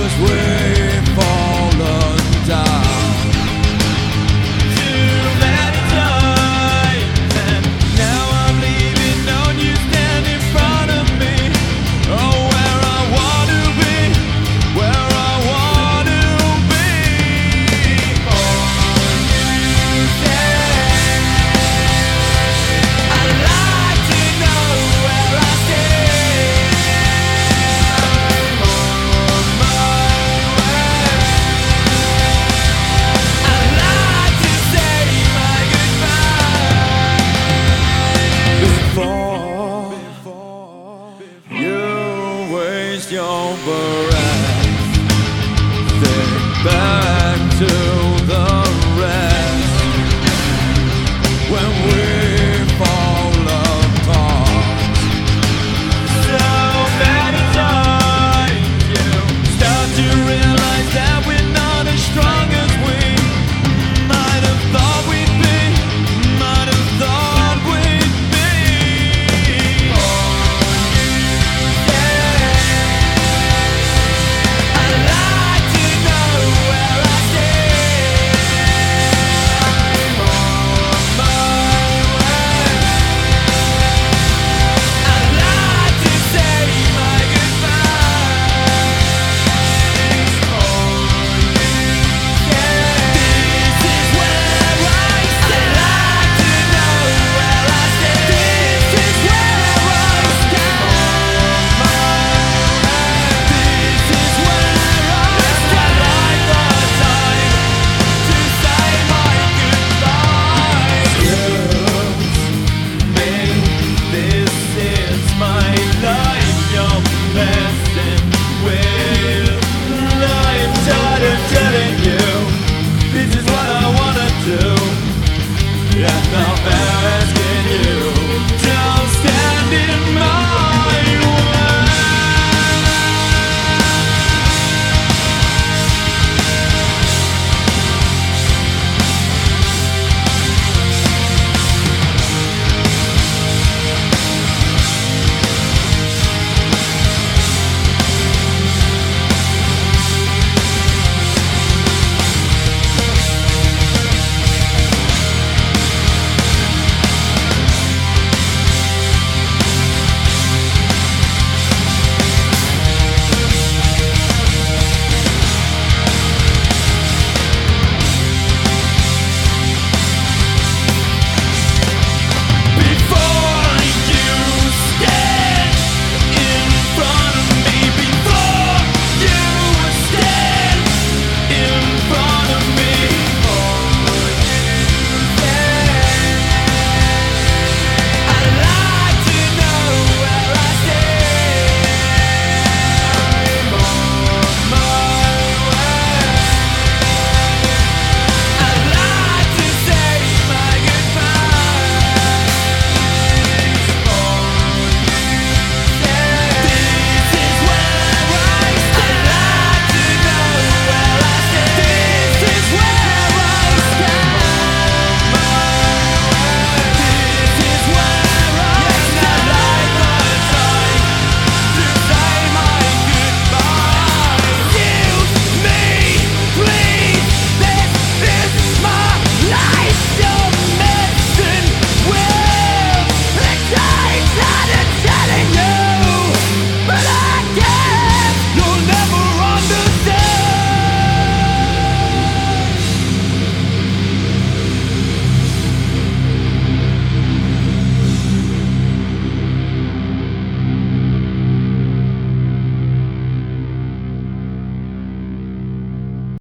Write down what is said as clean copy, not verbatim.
'cause we've fallen down too many times, and now I'm leaving on you stand in front of me. Oh, where I want to be, where I want to be. Oh, you say I'd like to know where I stand. I'm on my way. I'd like to say my goodbye before you waste your breath. Think back to